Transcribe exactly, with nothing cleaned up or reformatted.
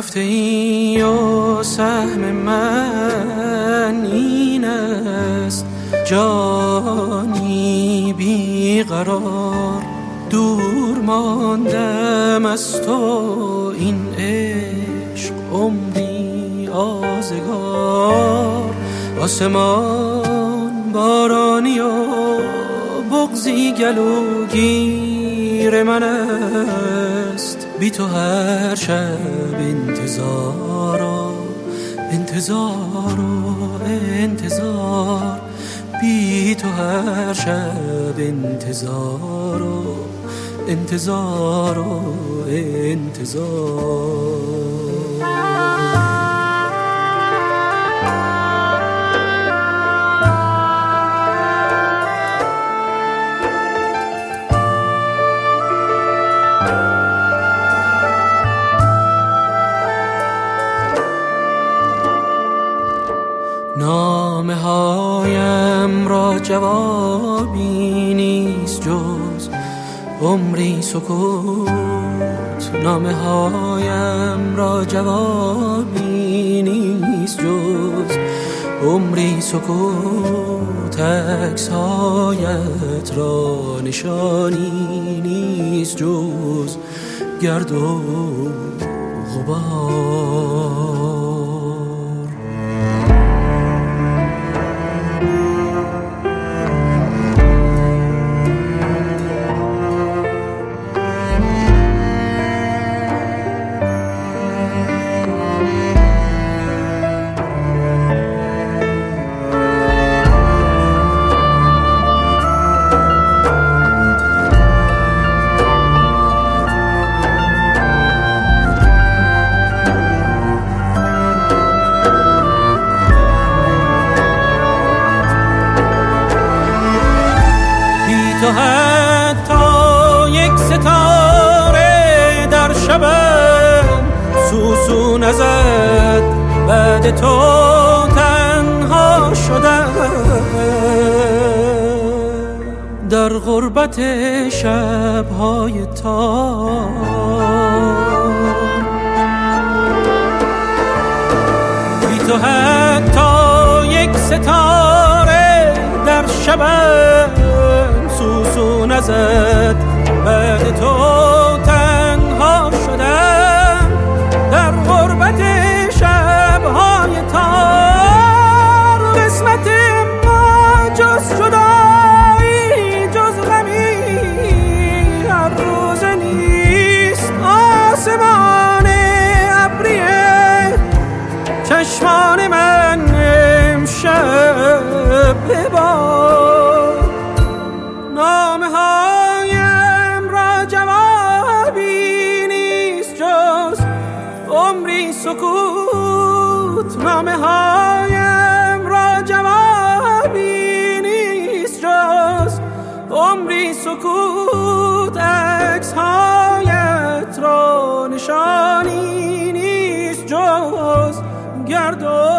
رفته ای و سهم من این است، جانی بیقرار دور ماندم از تو، این عشق عمری آزگار. آسمان بارانی و بغضی گلوگیر من است، بی تو هر شب انتظار و انتظار و انتظار، بی تو هر شب انتظار و انتظار و انتظار. نامه هایم را جوابی نیست جز عمری سکوت، نامه هایم را جوابی نیست جز عمری سکوت، عکس هایت را نشانی نیست جز گرد و غبار. تو حتی یک ستاره در شبم سوسو نزد، بعد تو تنها شدم در غربت شبهای تار. بی تو حتی یک ستاره در شبم سوسو نزد، بعد تو تنها شدم در غربت شبهای تار. قسمت ما جز جدایی جز غمی هر روز نیست، آسمان ابری چشمان من امشب ببار. نامه هایم را جوابی نیست جز عمری سکوت، نامه هایم را جوابی نیست جز عمری سکوت، عکس هایت را نشانی نیست جز گرد و